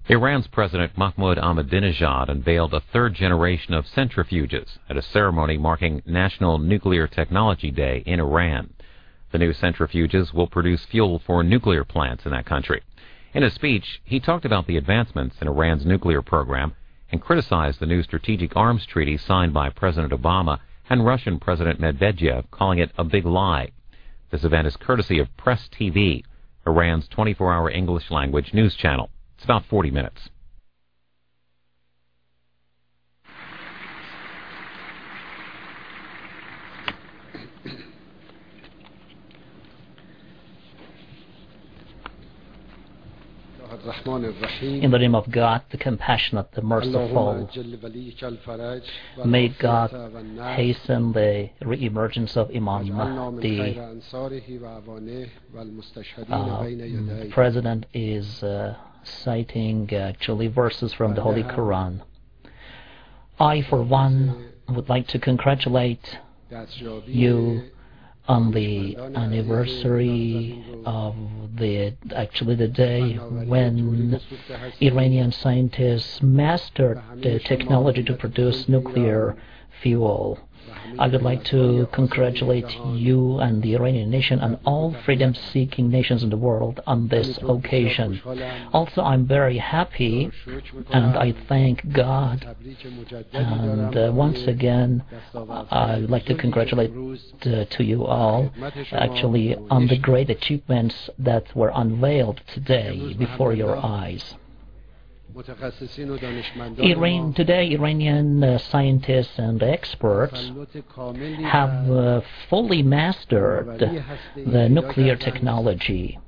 Iran's President Mahmoud Ahmadinejad unveiled a third generation of centrifuges at a ceremony marking National Nuclear Technology Day in Iran. The new centrifuges will produce fuel for nuclear plants in that country. In a speech, he talked about the advancements in Iran's nuclear program and criticized the new strategic arms treaty signed by President Obama and Russian President Medvedev, calling it a big lie. This event is courtesy of Press TV, Iran's 24-hour English language news channel. It's about 40 minutes. In the name of God, the compassionate, the merciful, may God hasten the re-emergence of Imam Mahdi. President is citing actually verses from the Holy Quran. I, for one, would like to congratulate you on the anniversary of the day when Iranian scientists mastered the technology to produce nuclear fuel. I would like to congratulate you and the Iranian nation and all freedom-seeking nations in the world on this occasion. Also, I'm very happy and I thank God. And once again, I would like to congratulate to you all actually on the great achievements that were unveiled today before your eyes. Today, Iranian scientists and experts have fully mastered the nuclear technology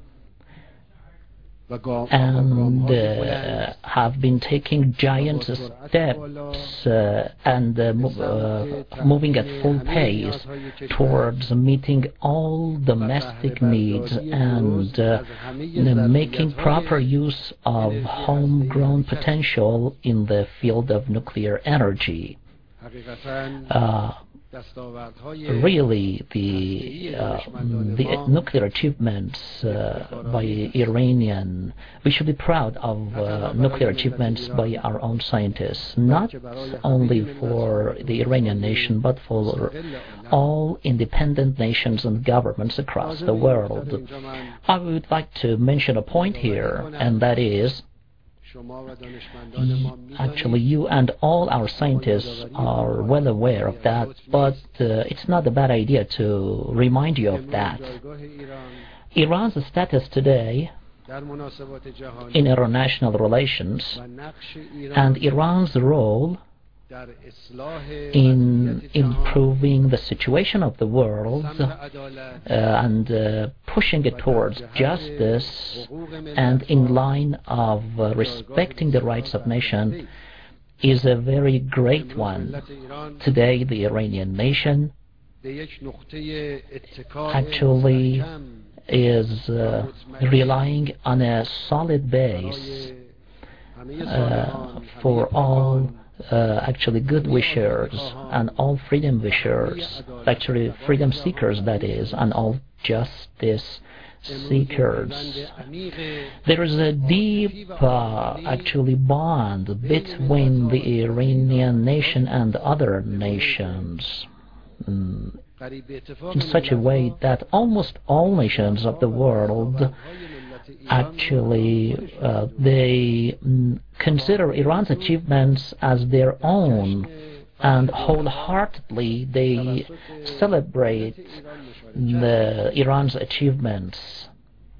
and have been taking giant steps and moving at full pace towards meeting all domestic needs and making proper use of homegrown potential in the field of nuclear energy. Really, the nuclear achievements by Iranian, we should be proud of nuclear achievements by our own scientists, not only for the Iranian nation, but for all independent nations and governments across the world. I would like to mention a point here, and that is, actually, you and all our scientists are well aware of that, but it's not a bad idea to remind you of that. Iran's status today in international relations and Iran's role in improving the situation of the world and pushing it towards justice and in line of respecting the rights of nation is a very great one. Today, the Iranian nation actually is relying on a solid base for all actually good wishers and all freedom wishers, actually freedom seekers, that is, and all justice seekers. There is a deep actually bond between the Iranian nation and other nations in such a way that almost all nations of the world actually they consider Iran's achievements as their own, and wholeheartedly they celebrate Iran's achievements.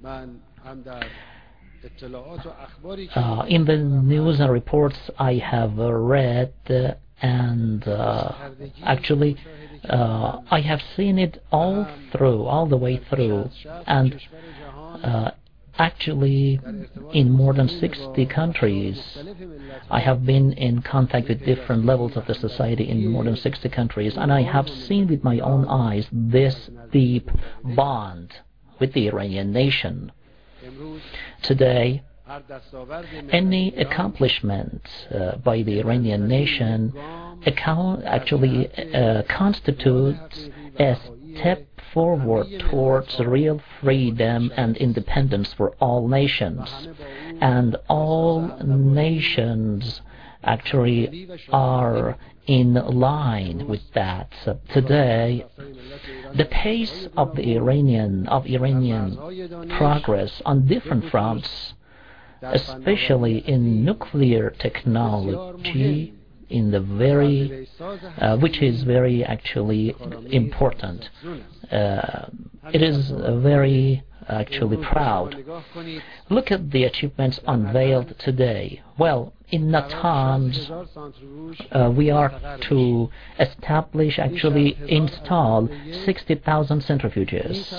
In the news and reports I have read, and actually I have seen it all the way through, and actually in more than 60 countries. I have been in contact with different levels of the society in more than 60 countries, and I have seen with my own eyes this deep bond with the Iranian nation. Today, any accomplishment by the Iranian nation actually constitutes a step forward towards real freedom and independence for all nations. And all nations actually are in line with that. So today, the pace of the Iranian progress on different fronts, especially in nuclear technology, which is very actually important. It is very actually proud. Look at the achievements unveiled today. Well, in Natanz, we are to install 60,000 centrifuges.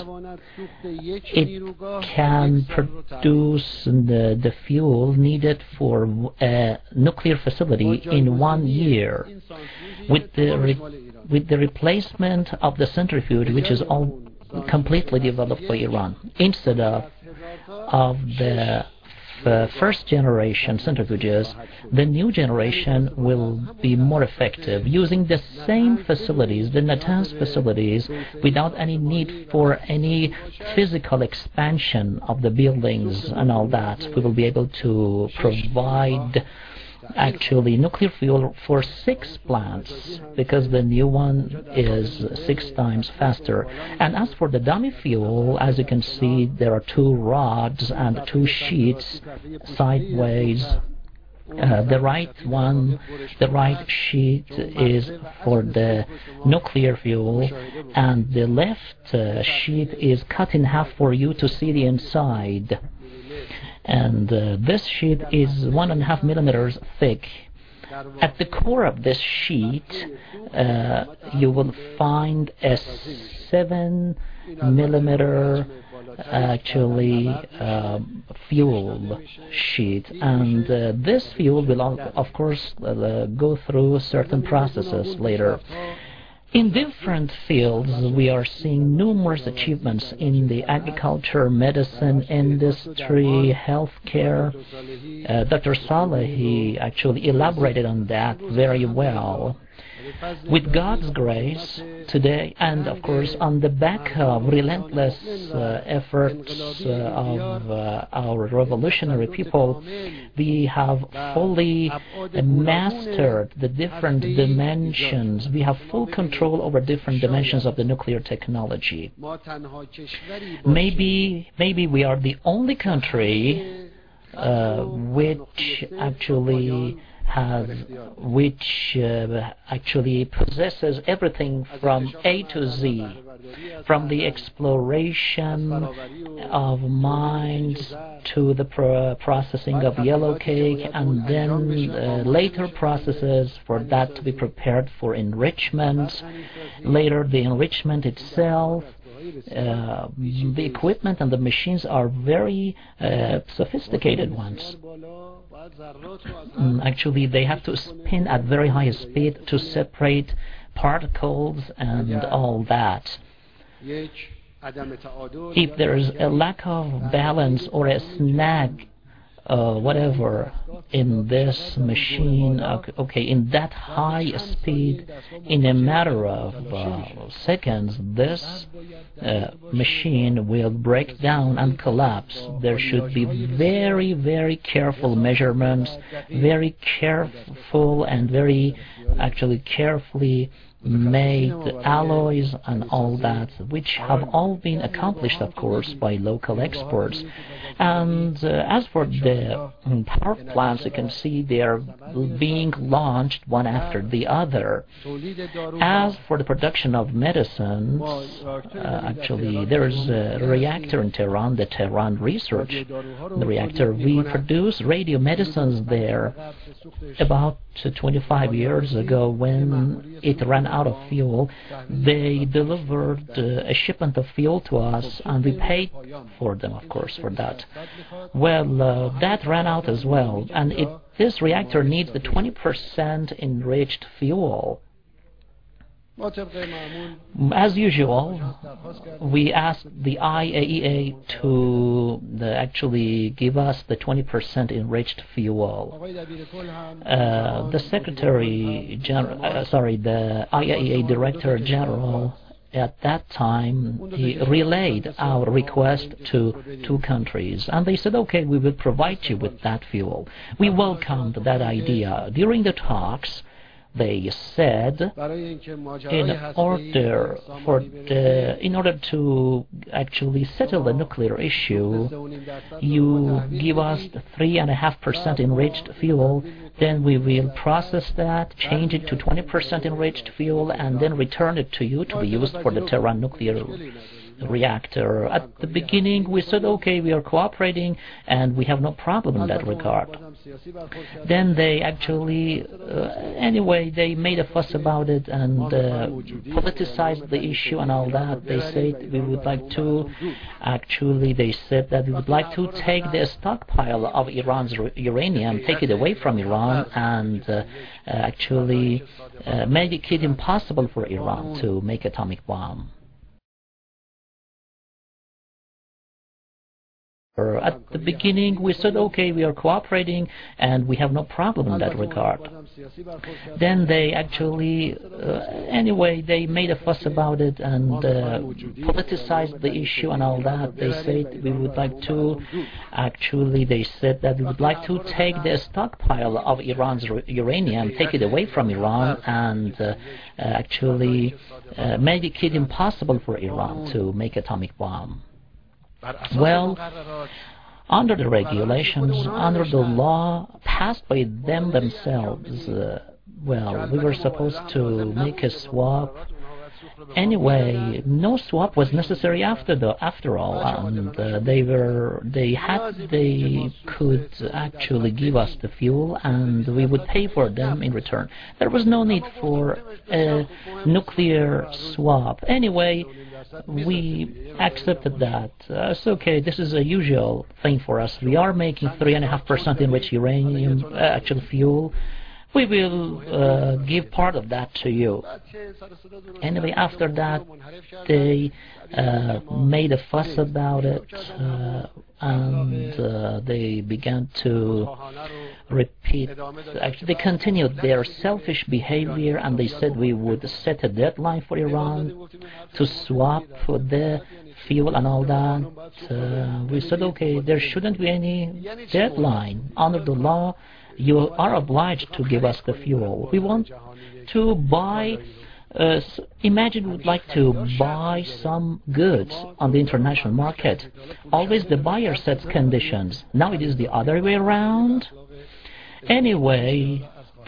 It can produce the fuel needed for a nuclear facility in 1 year. With the replacement of the centrifuge, which is all completely developed by Iran, instead of the first generation centrifuges, the new generation will be more effective, using the same facilities, the Natanz facilities, without any need for any physical expansion of the buildings and all that. We will be able to provide actually nuclear fuel for 6 plants, because the new one is 6 times faster. And as for the dummy fuel, as you can see, there are 2 rods and 2 sheets sideways. The right sheet is for the nuclear fuel, and the left sheet is cut in half for you to see the inside. And this sheet is 1.5 millimeters thick. At the core of this sheet, you will find a 7 millimeter actually fuel sheet, and this fuel will of course go through certain processes later. In different fields, we are seeing numerous achievements in the agriculture, medicine, industry, healthcare. Dr. Salehi actually elaborated on that very well. With God's grace today, and of course on the back of relentless efforts of our revolutionary people, we have fully mastered the different dimensions. We have full control over different dimensions of the nuclear technology. Maybe we are the only country which actually possesses everything from A to Z, from the exploration of mines to the processing of yellow cake, and then later processes for that to be prepared for enrichment. Later, the enrichment itself. The equipment and the machines are very sophisticated ones. Actually, they have to spin at very high speed to separate particles and all that. If there is a lack of balance or a snag, whatever, in this machine, in that high speed, in a matter of seconds, this machine will break down and collapse. There should be very, very careful measurements, very careful and very carefully made alloys and all that, which have all been accomplished, of course, by local experts. And as for the power plants, you can see they are being launched one after the other. As for the production of medicines, there is a reactor in Tehran, the Tehran Research Reactor. We produce radio medicines there. About 25 years ago, when it ran out of fuel, they delivered a shipment of fuel to us, and we paid for them, of course, for that. Well, that ran out as well, and this reactor needs the 20% enriched fuel. As usual, we asked the IAEA to actually give us the 20% enriched fuel. The IAEA Director General at that time, he relayed our request to two countries, and they said, okay, we will provide you with that fuel. We welcomed that idea. During the talks, they said, in order to actually settle the nuclear issue, you give us 3.5% enriched fuel, then we will process that, change it to 20% enriched fuel, and then return it to you to be used for the Tehran nuclear reactor. At the beginning, we said, okay, we are cooperating, and we have no problem in that regard. Then they actually, anyway, they made a fuss about it and politicized the issue and all that. They said we would like to, actually, they said that we would like to take the stockpile of Iran's uranium, take it away from Iran, and actually make it impossible for Iran to make atomic bomb. At the beginning, we said, okay, we are cooperating, and we have no problem in that regard. Then they actually, anyway, they made a fuss about it and politicized the issue and all that. They said we would like to, actually, they said that we would like to take the stockpile of Iran's uranium, take it away from Iran, and actually make it impossible for Iran to make atomic bomb. Well, under the regulations, under the law passed by them themselves, well, we were supposed to make a swap. Anyway, no swap was necessary after all, and they could actually give us the fuel, and we would pay for them in return. There was no need for a nuclear swap. Anyway, we accepted that. It's okay, this is a usual thing for us. We are making 3.5% enriched uranium, actual fuel. We will give part of that to you. Anyway, after that, they made a fuss about it, and they began to repeat. Actually, they continued their selfish behavior, and they said we would set a deadline for Iran to swap for the fuel and all that. We said, okay, there shouldn't be any deadline. Under the law, you are obliged to give us the fuel. We want to buy, imagine we would like to buy some goods on the international market. Always the buyer sets conditions. Now it is the other way around. Anyway,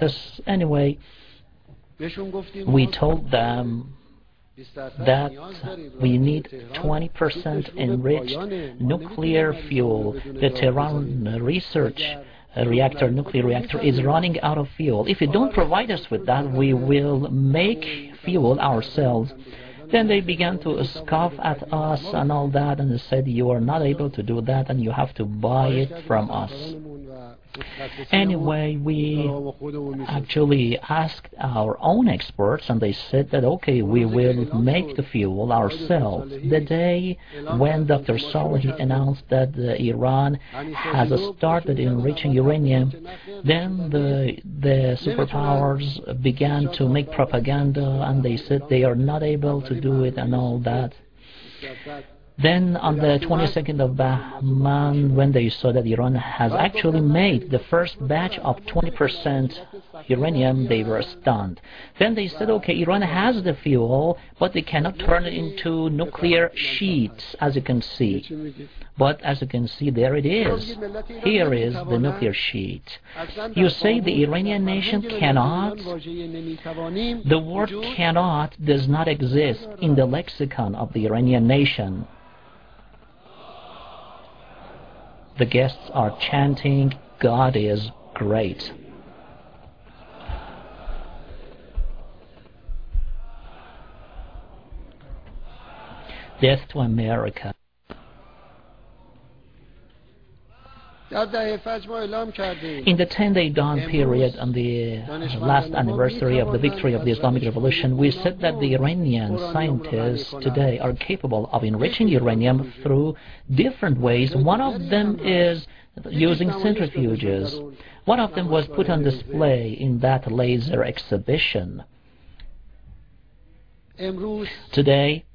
we told them that we need 20% enriched nuclear fuel. The Tehran research nuclear reactor is running out of fuel. If you don't provide us with that, we will make fuel ourselves. Then they began to scoff at us and all that, and they said you are not able to do that and you have to buy it from us. Anyway, we actually asked our own experts, and they said that okay, we will make the fuel ourselves. The day when Dr. Salehi announced that Iran has started enriching uranium, then the superpowers began to make propaganda, and they said they are not able to do it and all that. Then on the 22nd of Bahman, when they saw that Iran has actually made the first batch of 20% uranium, they were stunned. Then they said, okay, Iran has the fuel, but they cannot turn it into nuclear sheets, as you can see. But as you can see, there it is. Here is the nuclear sheet. You say the Iranian nation cannot? The word cannot does not exist in the lexicon of the Iranian nation. The guests are chanting, God is great. Death to America. In the 10-day dawn period on the last anniversary of the victory of the Islamic Revolution, we said that the Iranian scientists today are capable of enriching uranium through different ways. One of them is using centrifuges. One of them was put on display in that laser exhibition. Today,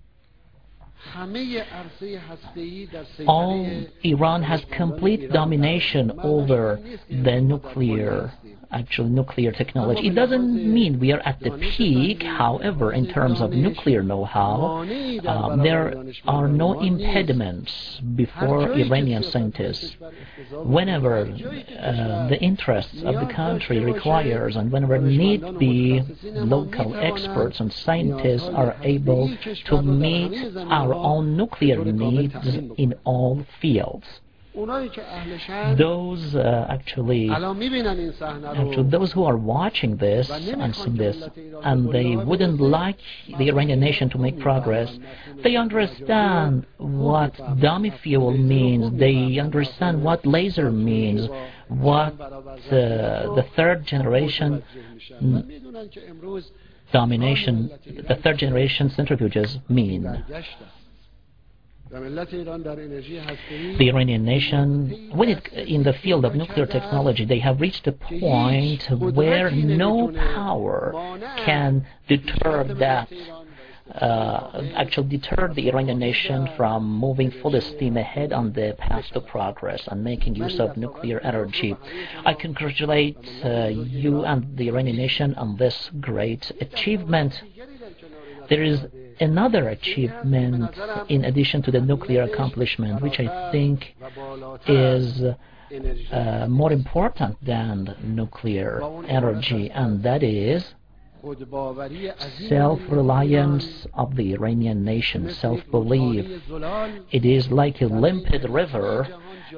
all Iran has complete domination over the nuclear technology. It doesn't mean we are at the peak. However, in terms of nuclear know-how, there are no impediments before Iranian scientists. Whenever the interests of the country requires and whenever need be, local experts and scientists are able to meet our own nuclear needs in all fields. Those those who are watching this and seeing this, and they wouldn't like the Iranian nation to make progress, they understand what dummy fuel means, they understand what laser means, what the third generation centrifuges mean. The Iranian nation, in the field of nuclear technology, they have reached a point where no power can deter the Iranian nation from moving full steam ahead on the path to progress and making use of nuclear energy. I congratulate you and the Iranian nation on this great achievement. There is another achievement in addition to the nuclear accomplishment, which I think is more important than nuclear energy, and that is self-reliance of the Iranian nation, self-belief. It is like a limpid river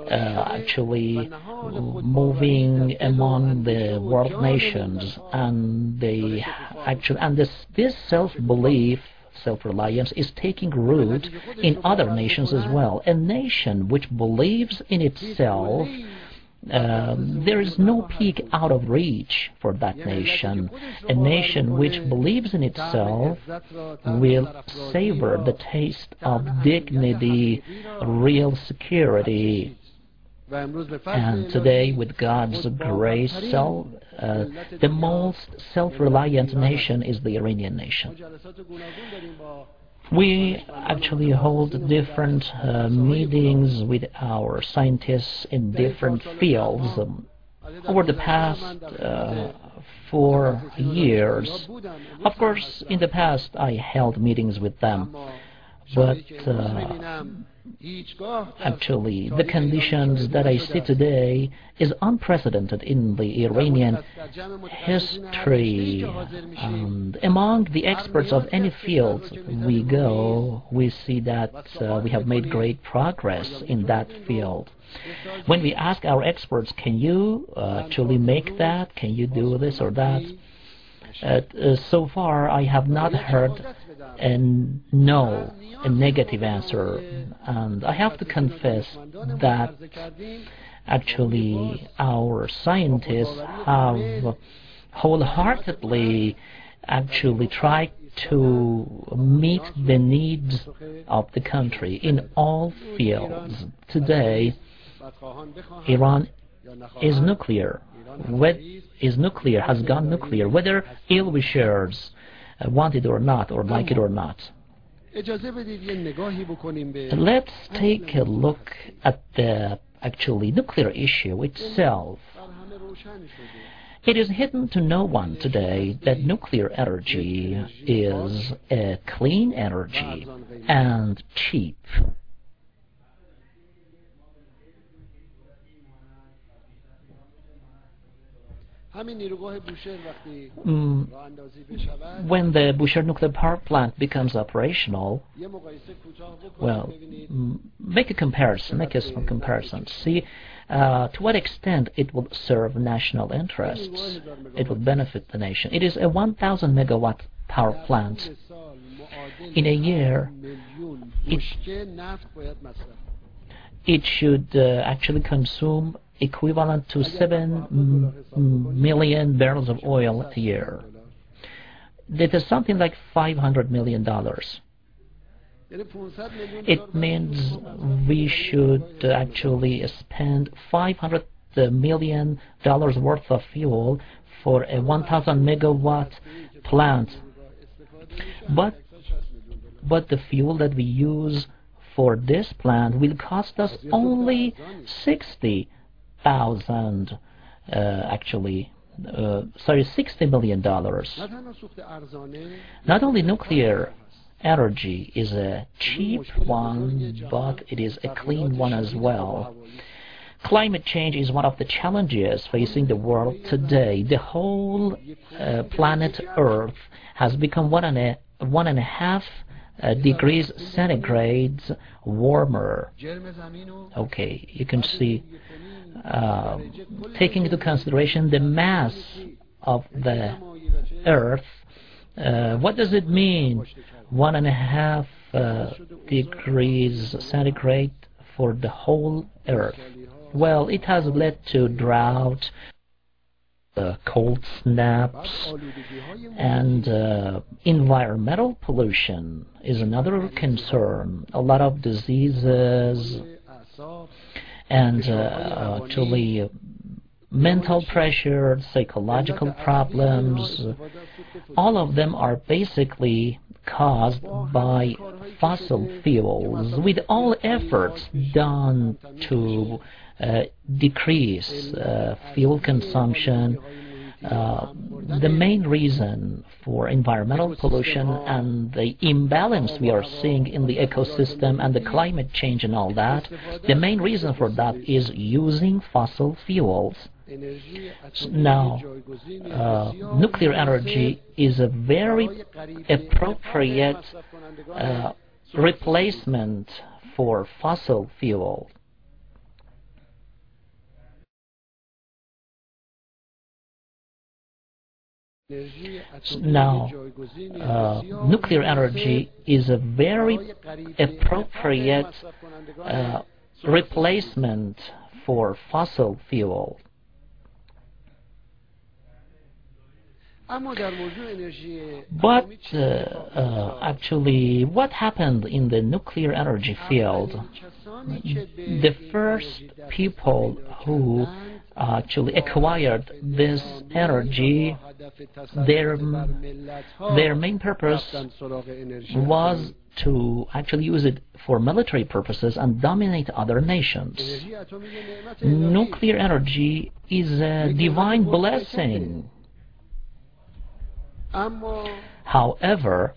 moving among the world nations, and this self-belief, self-reliance is taking root in other nations as well. A nation which believes in itself, there is no peak out of reach for that nation. A nation which believes in itself will savor the taste of dignity, real security. And today, with God's grace, the most self-reliant nation is the Iranian nation. We actually hold different meetings with our scientists in different fields. Over the past 4 years, of course, in the past I held meetings with them, but the conditions that I see today is unprecedented in the Iranian history. And among the experts of any field we go, we see that we have made great progress in that field. When we ask our experts, can you actually make that? Can you do this or that? So far, I have not heard a negative answer, and I have to confess that actually our scientists have wholeheartedly tried to meet the needs of the country in all fields. Today, Iran is nuclear. Has gone nuclear, whether ill-wishers want it or not, or like it or not. Let's take a look at the nuclear issue itself. It is hidden to no one today that nuclear energy is a clean energy and cheap. When the Bushehr nuclear power plant becomes operational, well, make a small comparison. See to what extent it will serve national interests. It will benefit the nation. It is a 1,000 megawatt power plant. In a year, it should actually consume equivalent to 7 million barrels of oil a year. That is something like $500 million. It means we should actually spend $500 million worth of fuel for a 1,000 megawatt plant. But but the fuel that we use for this plant will cost us only 60,000, $60 million. Not only nuclear energy is a cheap one, but it is a clean one as well. Climate change is one of the challenges facing the world today. The whole planet Earth has become 1.5 degrees centigrade warmer. Okay, you can see, taking into consideration the mass of the Earth, what does it mean? 1.5 degrees centigrade for the whole Earth. Well, it has led to drought, cold snaps, and environmental pollution is another concern. A lot of diseases and actually mental pressure, psychological problems, all of them are basically caused by fossil fuels. With all efforts done to decrease fuel consumption, the main reason for environmental pollution and the imbalance we are seeing in the ecosystem and the climate change and all that, the main reason for that is using fossil fuels. Now, nuclear energy is a very appropriate replacement for fossil fuel. Now, nuclear energy is a very appropriate replacement for fossil fuel. But actually, what happened in the nuclear energy field? The first people who actually acquired this energy, their main purpose was to actually use it for military purposes and dominate other nations. Nuclear energy is a divine blessing. However,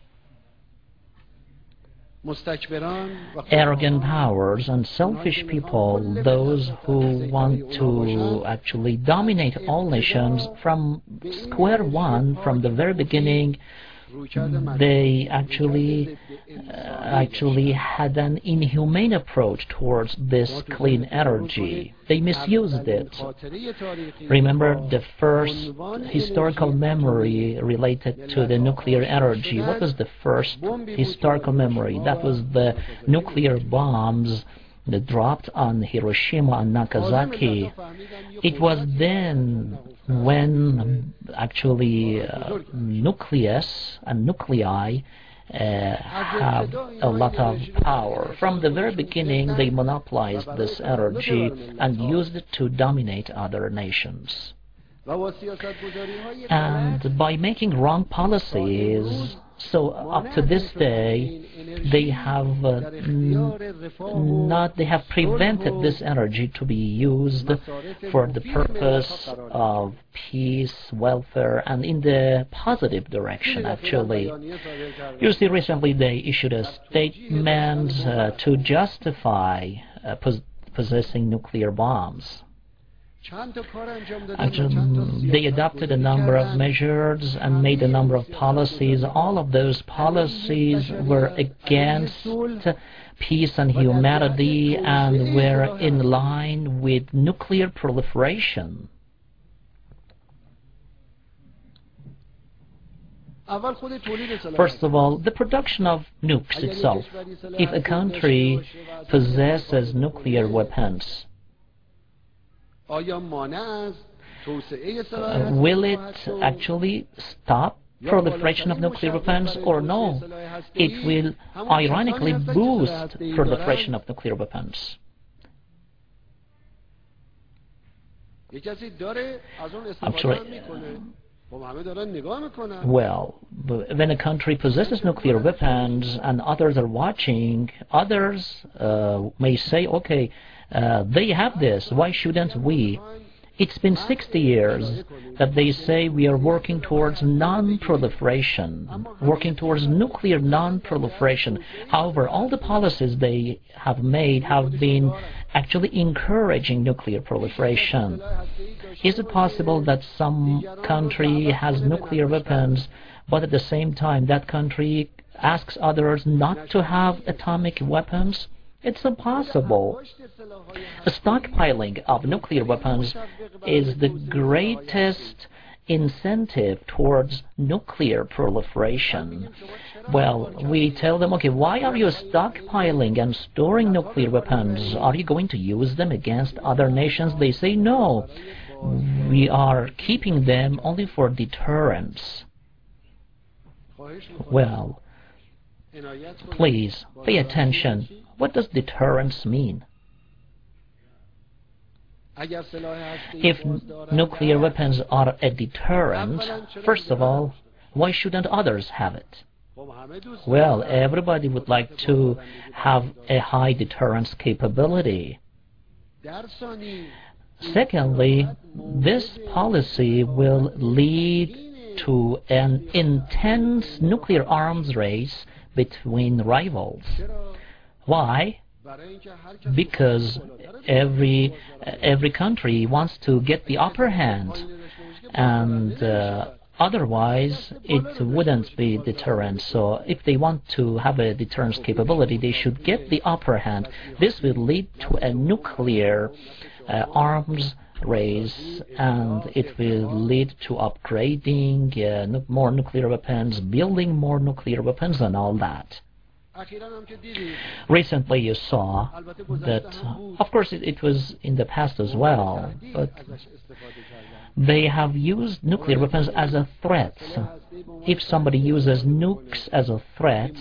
arrogant powers and selfish people, those who want to actually dominate all nations from square one, from the very beginning, they actually had an inhumane approach towards this clean energy. They misused it. Remember the first historical memory related to the nuclear energy. What was the first historical memory? That was the nuclear bombs that dropped on Hiroshima and Nagasaki. It was then when actually nucleus and nuclei have a lot of power. From the very beginning, they monopolized this energy and used it to dominate other nations. And by making wrong policies, so up to this day, they have prevented this energy to be used for the purpose of peace, welfare, and in the positive direction, actually. You see, recently they issued a statement to justify possessing nuclear bombs. Actually, they adopted a number of measures and made a number of policies. All of those policies were against peace and humanity and were in line with nuclear proliferation. First of all, the production of nukes itself. If a country possesses nuclear weapons, will it actually stop proliferation of nuclear weapons or no? It will ironically boost proliferation of nuclear weapons. Actually, well, when a country possesses nuclear weapons and others are watching, others may say, okay, they have this, why shouldn't we? It's been 60 years that they say we are working towards non-proliferation, working towards nuclear non-proliferation. However, all the policies they have made have been actually encouraging nuclear proliferation. Is it possible that some country has nuclear weapons, but at the same time that country asks others not to have atomic weapons? It's impossible. The stockpiling of nuclear weapons is the greatest incentive towards nuclear proliferation. Well, we tell them, okay, why are you stockpiling and storing nuclear weapons? Are you going to use them against other nations? They say, no, we are keeping them only for deterrence. Well, please pay attention. What does deterrence mean? If nuclear weapons are a deterrent, first of all, why shouldn't others have it? Well, everybody would like to have a high deterrence capability. Secondly, this policy will lead to an intense nuclear arms race between rivals. Why? Because every country wants to get the upper hand, and otherwise it wouldn't be deterrent. So if they want to have a deterrence capability, they should get the upper hand. This will lead to a nuclear arms race, and it will lead to upgrading more nuclear weapons, building more nuclear weapons, and all that. Recently you saw that, of course it was in the past as well, but they have used nuclear weapons as a threat. If somebody uses nukes as a threat,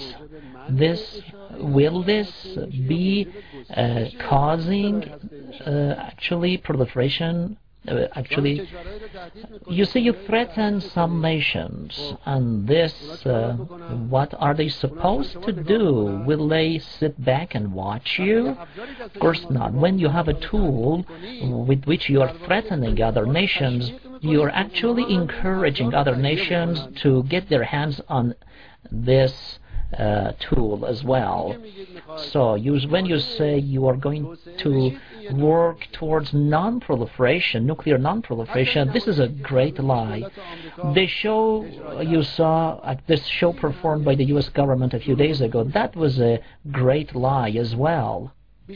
will this be causing actually proliferation? Actually, you see, you threaten some nations, and this, what are they supposed to do? Will they sit back and watch you? Of course not. When you have a tool with which you are threatening other nations, you are actually encouraging other nations to get their hands on this tool as well. So when you say you are going to work towards non-proliferation, nuclear non-proliferation, this is a great lie. The show you saw, this show performed by the US government a few days ago, that was a great lie as well.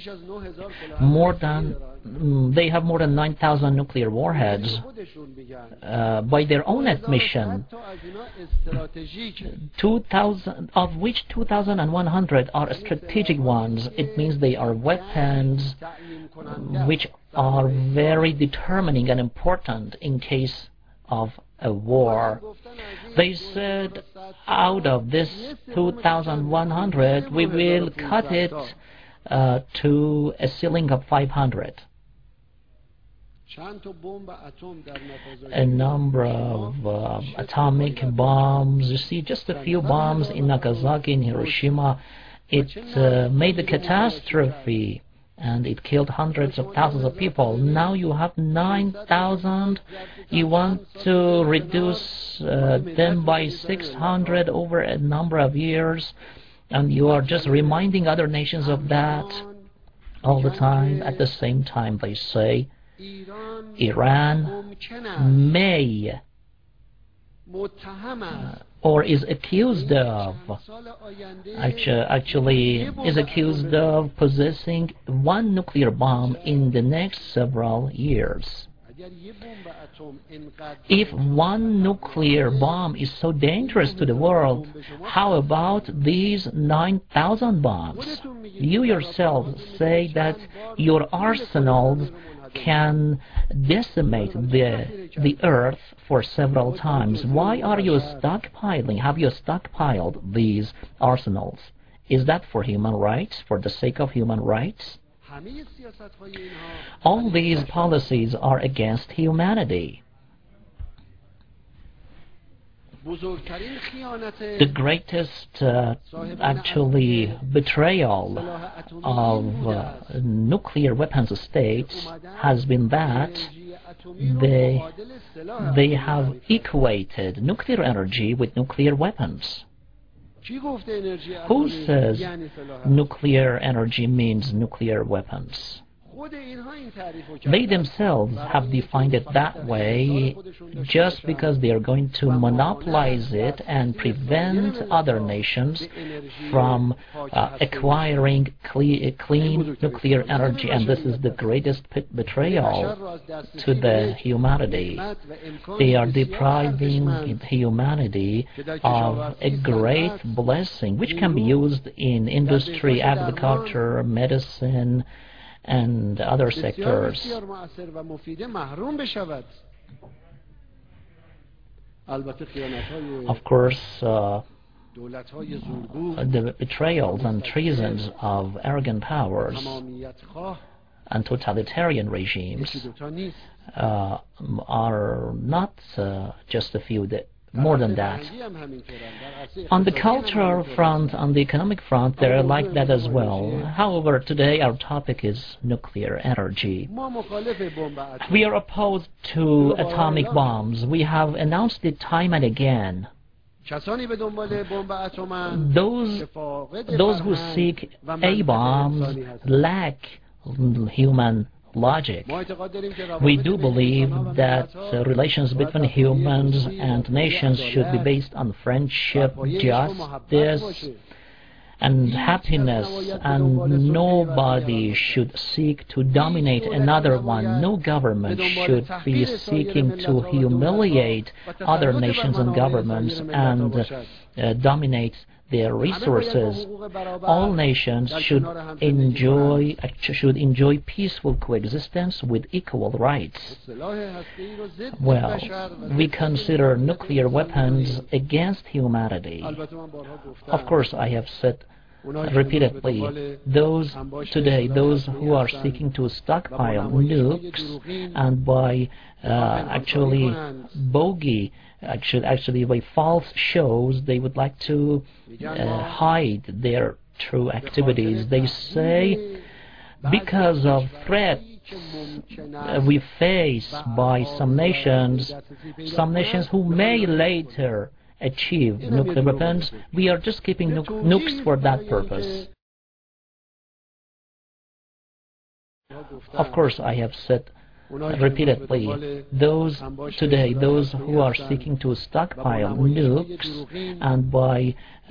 They have more than 9,000 nuclear warheads. By their own admission, 2,000 of which 2,100 are strategic ones. It means they are weapons which are very determining and important in case of a war. They said out of this 2,100, we will cut it to a ceiling of 500. A number of atomic bombs. You see, just a few bombs in Nagasaki and Hiroshima, it made a catastrophe, and it killed hundreds of thousands of people. Now you have 9,000. You want to reduce them by 600 over a number of years, and you are just reminding other nations of that all the time. At the same time, they say Iran may or is accused of, actually is accused of possessing one nuclear bomb in the next several years. If one nuclear bomb is so dangerous to the world, how about these 9,000 bombs? You yourselves say that your arsenals can decimate the earth for several times. Why are you stockpiling? Have you stockpiled these arsenals? Is that for human rights, for the sake of human rights? All these policies are against humanity. The greatest actually betrayal of nuclear weapons states has been that they have equated nuclear energy with nuclear weapons. Who says nuclear energy means nuclear weapons? They themselves have defined it that way just because they are going to monopolize it and prevent other nations from acquiring clean nuclear energy, and this is the greatest betrayal to the humanity. They are depriving humanity of a great blessing which can be used in industry, agriculture, medicine, and other sectors. Of course, the betrayals and treasons of arrogant powers and totalitarian regimes are not just a few, more than that. On the cultural front, on the economic front, they're like that as well. However, today our topic is nuclear energy. We are opposed to atomic bombs. We have announced it time and again. Those who seek A-bombs lack human logic. We do believe that relations between humans and nations should be based on friendship, justice, and happiness, and nobody should seek to dominate another one. No government should be seeking to humiliate other nations and governments and dominate their resources. All nations should enjoy peaceful coexistence with equal rights. Well, we consider nuclear weapons against humanity. Of course, I have said repeatedly, those who are seeking to stockpile nukes and by by false shows, they would like to hide their true activities. They say because of threats we face by some nations who may later achieve nuclear weapons, we are just keeping nukes for that purpose. Of course, I have said repeatedly, those who are seeking to stockpile nukes and by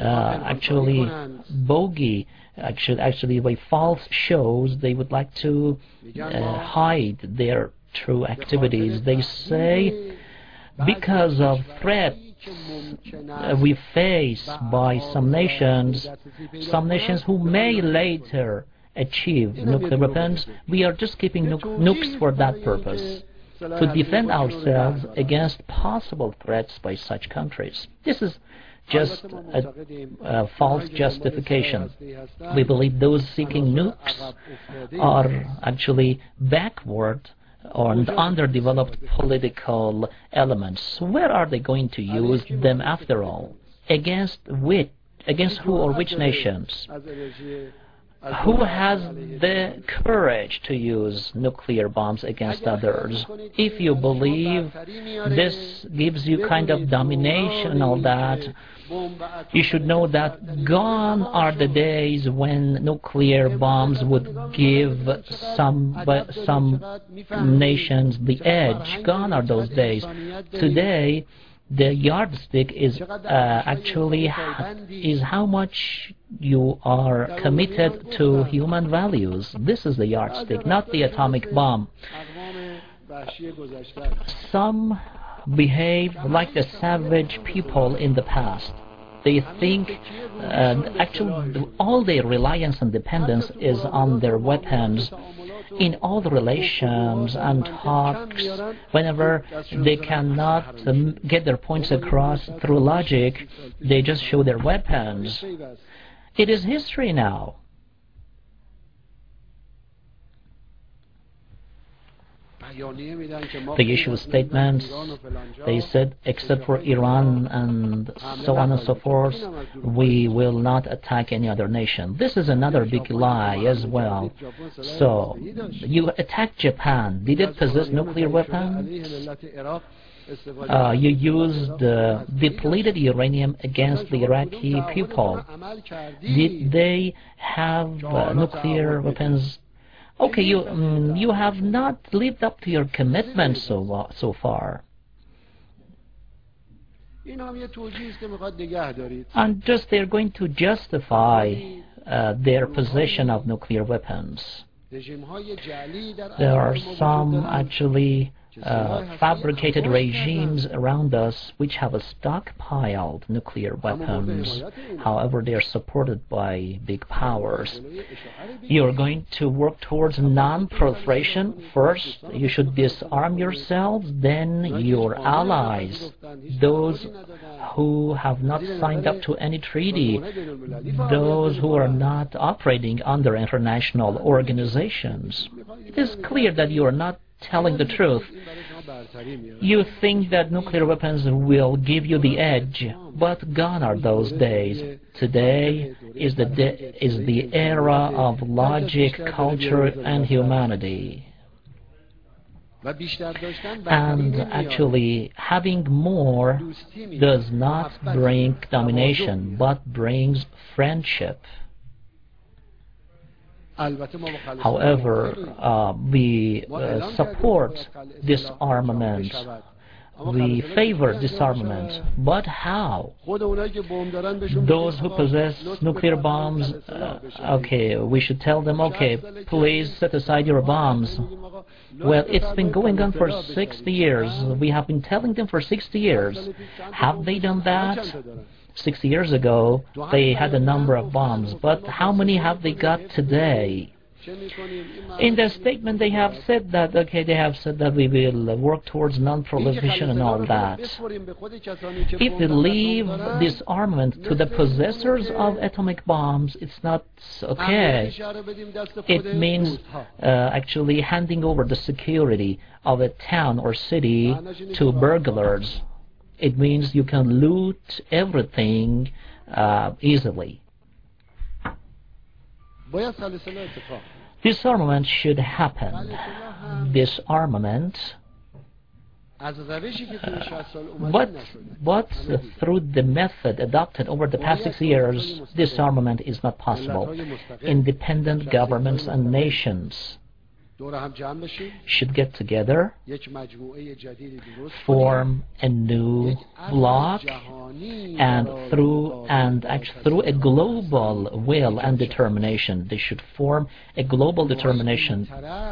by false shows, they would like to hide their true activities. They say because of threats we face by some nations who may later achieve nuclear weapons, we are just keeping nukes for that purpose, to defend ourselves against possible threats by such countries. This is just a false justification. We believe those seeking nukes are actually backward or underdeveloped political elements. Where are they going to use them after all? Against who or which nations? Who has the courage to use nuclear bombs against others? If you believe this gives you kind of domination, all that, you should know that gone are the days when nuclear bombs would give some nations the edge. Gone are those days. Today, the yardstick is how much you are committed to human values. This is the yardstick, not the atomic bomb. Some behave like the savage people in the past. They think all their reliance and dependence is on their weapons. In all the relations and talks, whenever they cannot get their points across through logic, they just show their weapons. It is history now. They issue statements. They said, except for Iran and so on and so forth, we will not attack any other nation. This is another big lie as well. So, you attacked Japan. Did it possess nuclear weapons? You used depleted uranium against the Iraqi people. Did they have nuclear weapons? Okay, you have not lived up to your commitment so far. And just they're going to justify their possession of nuclear weapons. There are some actually fabricated regimes around us which have stockpiled nuclear weapons. However, they are supported by big powers. You are going to work towards non-proliferation. First, you should disarm yourselves, then your allies, those who have not signed up to any treaty, those who are not operating under international organizations. It is clear that you are not telling the truth. You think that nuclear weapons will give you the edge, but gone are those days. Today is the era of logic, culture, and humanity. And actually, having more does not bring domination, but brings friendship. However, we support disarmament. We favor disarmament. But how? Those who possess nuclear bombs, okay, we should tell them, okay, please set aside your bombs. Well, it's been going on for 60 years. We have been telling them for 60 years. Have they done that? 60 years ago, they had a number of bombs, but how many have they got today? In their statement, they have said that, okay, they have said that we will work towards non-proliferation and all that. If we leave disarmament to the possessors of atomic bombs, it's not okay. It means actually handing over the security of a town or city to burglars. It means you can loot everything easily. Disarmament should happen. Disarmament. But through the method adopted over the past 6 years, disarmament is not possible. Independent governments and nations should get together, form a new bloc, and through a global will and determination, they should form a global determination.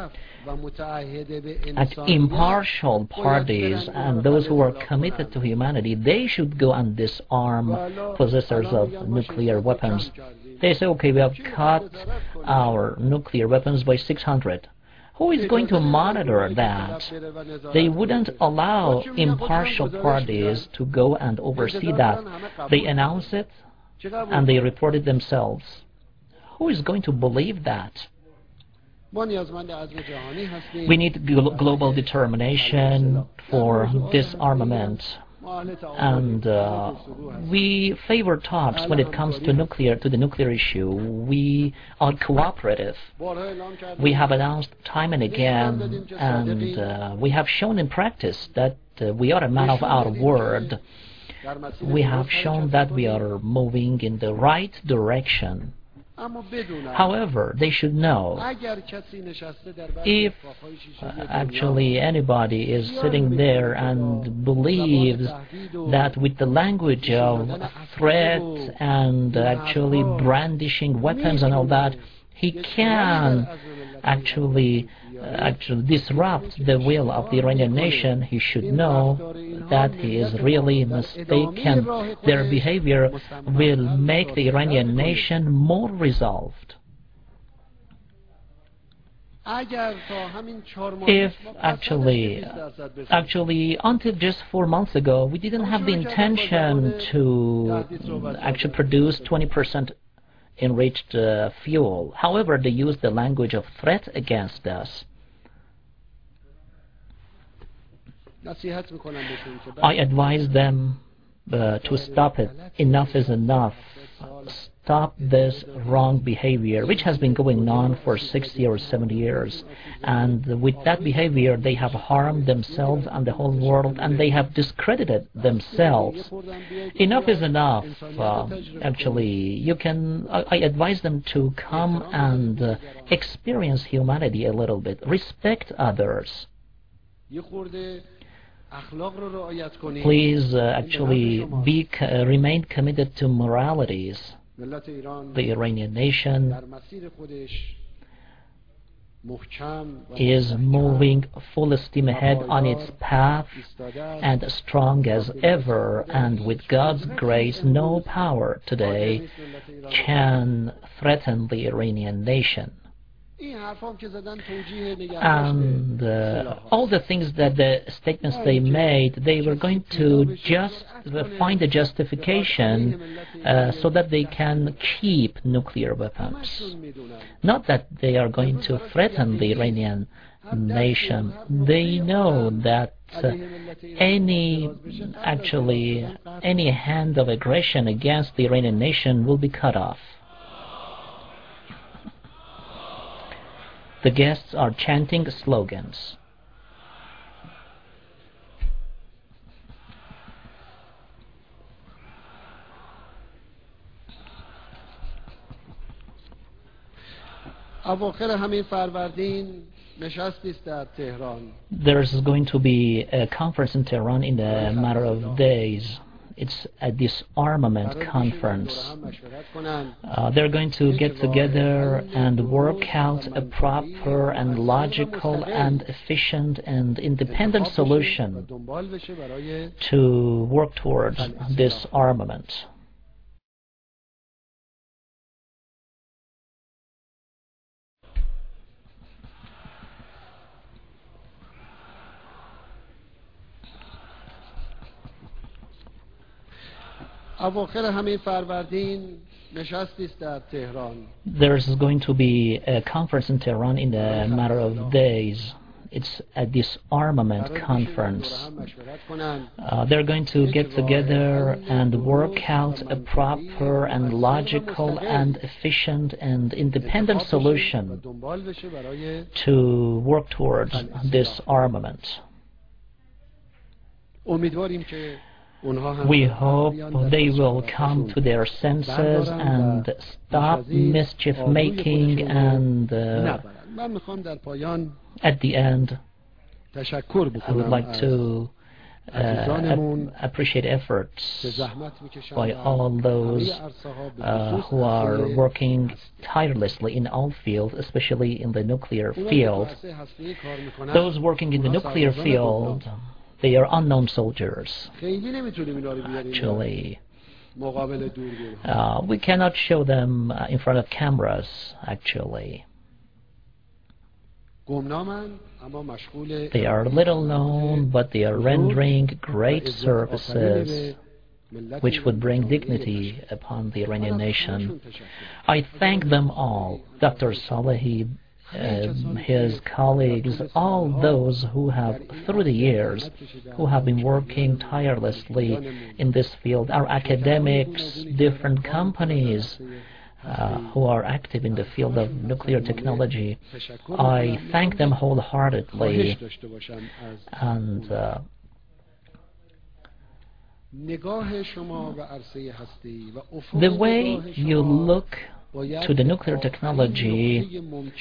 And impartial parties and those who are committed to humanity, they should go and disarm possessors of nuclear weapons. They say, okay, we have cut our nuclear weapons by 600. Who is going to monitor that? They wouldn't allow impartial parties to go and oversee that. They announce it and they report it themselves. Who is going to believe that? We need global determination for disarmament. And we favor talks when it comes to the nuclear issue. We are cooperative. We have announced time and again, and we have shown in practice that we are a man of our word. We have shown that we are moving in the right direction. However, they should know, if actually anybody is sitting there and believes that with the language of threat and actually brandishing weapons and all that, he can actually disrupt the will of the Iranian nation, he should know that he is really mistaken. Their behavior will make the Iranian nation more resolved. If actually until just 4 months ago, we didn't have the intention to actually produce 20% enriched fuel. However, they used the language of threat against us. I advise them to stop it. Enough is enough. Stop this wrong behavior, which has been going on for 60 or 70 years. And with that behavior, they have harmed themselves and the whole world, and they have discredited themselves. Enough is enough. Actually, I advise them to come and experience humanity a little bit. Respect others. Please remain committed to moralities. The Iranian nation is moving full steam ahead on its path and strong as ever, and with God's grace no power today can threaten the Iranian nation. And all the things that the statements they made, they were going to just find a justification so that they can keep nuclear weapons. Not that they are going to threaten the Iranian nation. They know that any hand of aggression against the Iranian nation will be cut off. The guests are chanting slogans. There is going to be a conference in Tehran in a matter of days. It's a disarmament conference. They're going to get together and work out a proper and logical and efficient and independent solution to work towards disarmament. There's going to be a conference in Tehran in a matter of days. It's a disarmament conference. They're going to get together and work out a proper and logical and efficient and independent solution to work towards disarmament. We hope they will come to their senses and stop mischief making, and at the end I would like to appreciate efforts by all those who are working tirelessly in all fields, especially in the nuclear field. Those working in the nuclear field, they are unknown soldiers. Actually, we cannot show them in front of cameras, actually. They are little known, but they are rendering great services which would bring dignity upon the Iranian nation. I thank them all, Dr. Salehi, his colleagues, all those who have, through the years, who have been working tirelessly in this field, our academics, different companies who are active in the field of nuclear technology. I thank them wholeheartedly, and the way you look to the nuclear technology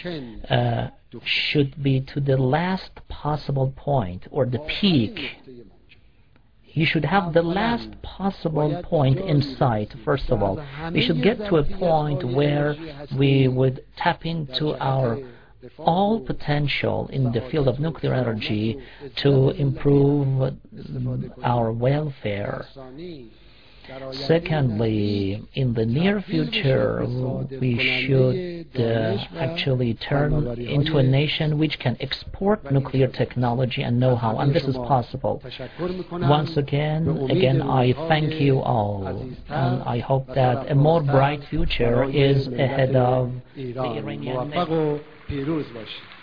should be to the last possible point, or the peak. You should have the last possible point in sight, first of all. We should get to a point where we would tap into our all potential in the field of nuclear energy to improve our welfare. Secondly, in the near future, we should actually turn into a nation which can export nuclear technology and know-how, and this is possible. Once again, I thank you all, and I hope that a more bright future is ahead of the Iranian nation.